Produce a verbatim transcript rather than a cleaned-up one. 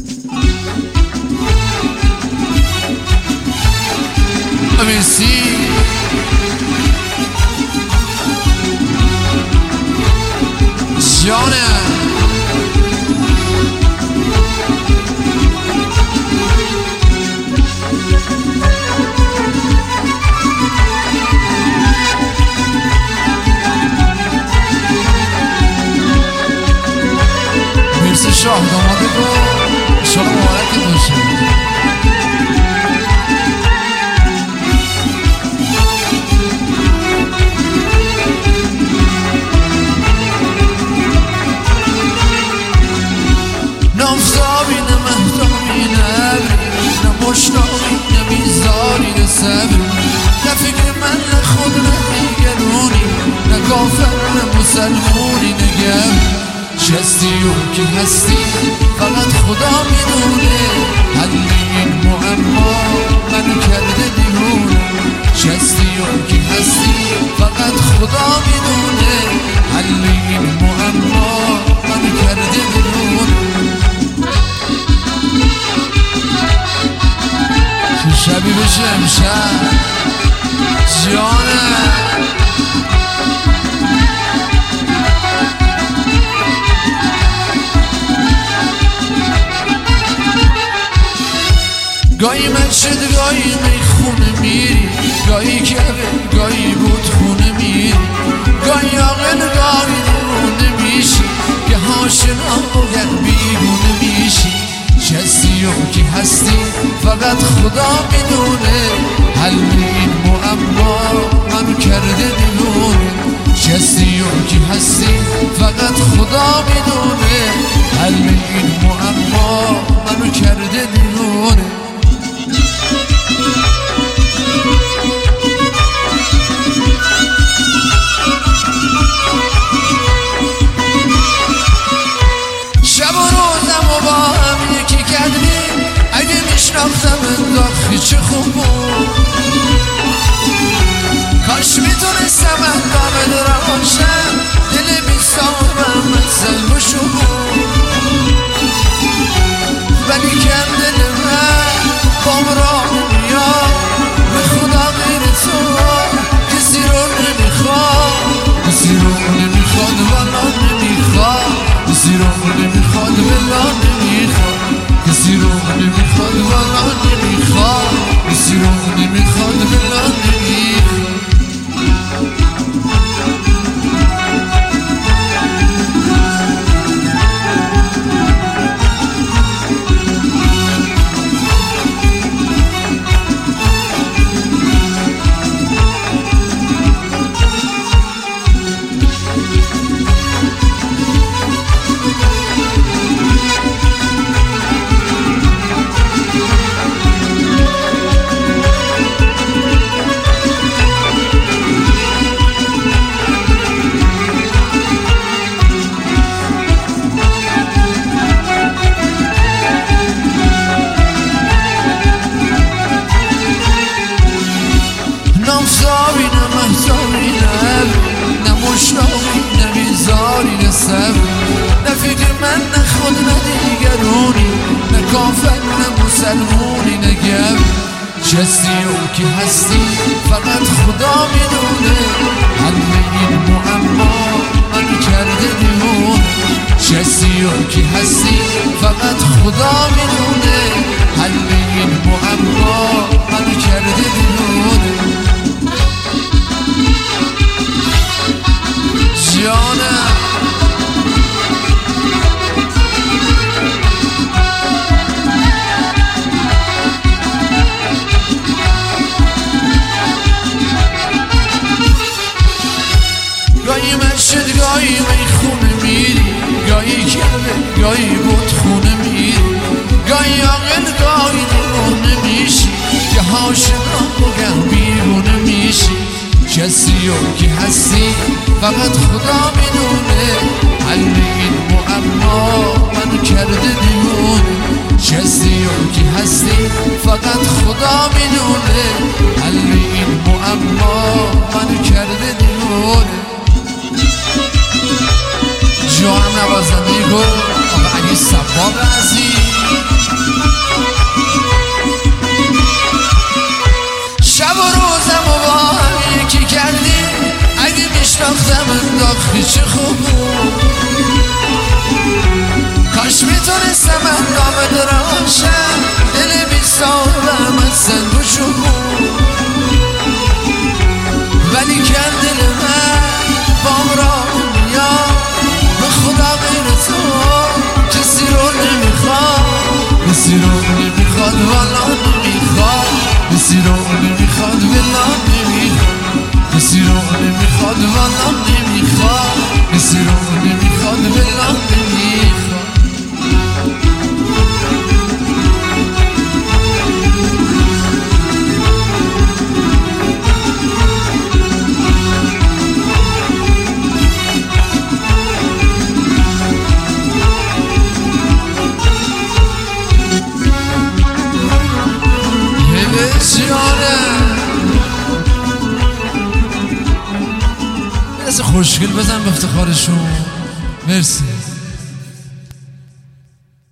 مرسی جانه مرسی شاه داماده کو انشاءالله مبارک باشه. نافزابی نه مهتابی نه ابری نه مشتاقی نه بیزاری نه صبری نه فکر من نه خود نه دیگرونی نه کافر نه مسلمونی نه گبری چه هستی و کی هستی فقط خدا میدونه حل این معما منو کرده دیوونه چه هستی و کی هستی فقط خدا میدونه حل این معما منو کرده دیوونه شبی بشه امشب جانه گاهی من شد گاهی میخونه میری گاهی کبه گاهی بود خونه میری گاهی آقل گاهی دیوونه میشی که هاشنا باید بیگونه میشی چه هستی و کی هستی فقط خدا میدونه حل این معما منو کرده دیوونه چه هستی و کی هستی فقط خدا میدونه حل این معما منو کرده دیوونه شب و روزم و با هم یکی کردیم اگه میشناختم انداختی چه خوب بود کاش میتونستم اندام درانشم دل بیستامم مثل بشو بود ولی کم دل من بام را نمیاد به خدا غیر تو کسی رو نمیخواد کسی رو نمیخواد والا نمیخواد کسی رو نمیخواد والا نمیخواد کسی رو نمیخواد والا نمیخواد کسی رو نمیخواد والا نمیخواد نافزابی نه مهتابی نه ابری نه مشتاقی نه بیزاری نه صبری نه فکر من نه خود نه دیگرونی نه کافر نه مسلمونی نه گبری چه هستی و کی هستی فقط خدا میدونه حل این معما منو کرده دیوونه چه هستی و کی هستی فقط خدا میدونه حل این معما منو کرده دیوونه جانم گاهی من شد گاهی میخونه میری گاهی کبه گاهی بود خونه میری کسی رو نمیخواد والا نمیخواد کسی رو نمیخواد والا نمیخواد کسی رو نمیخواد والا نمیخواد کسی رو نمیخواد والا نمیخواد خوشگل بزن به افتخارشون. مرسی.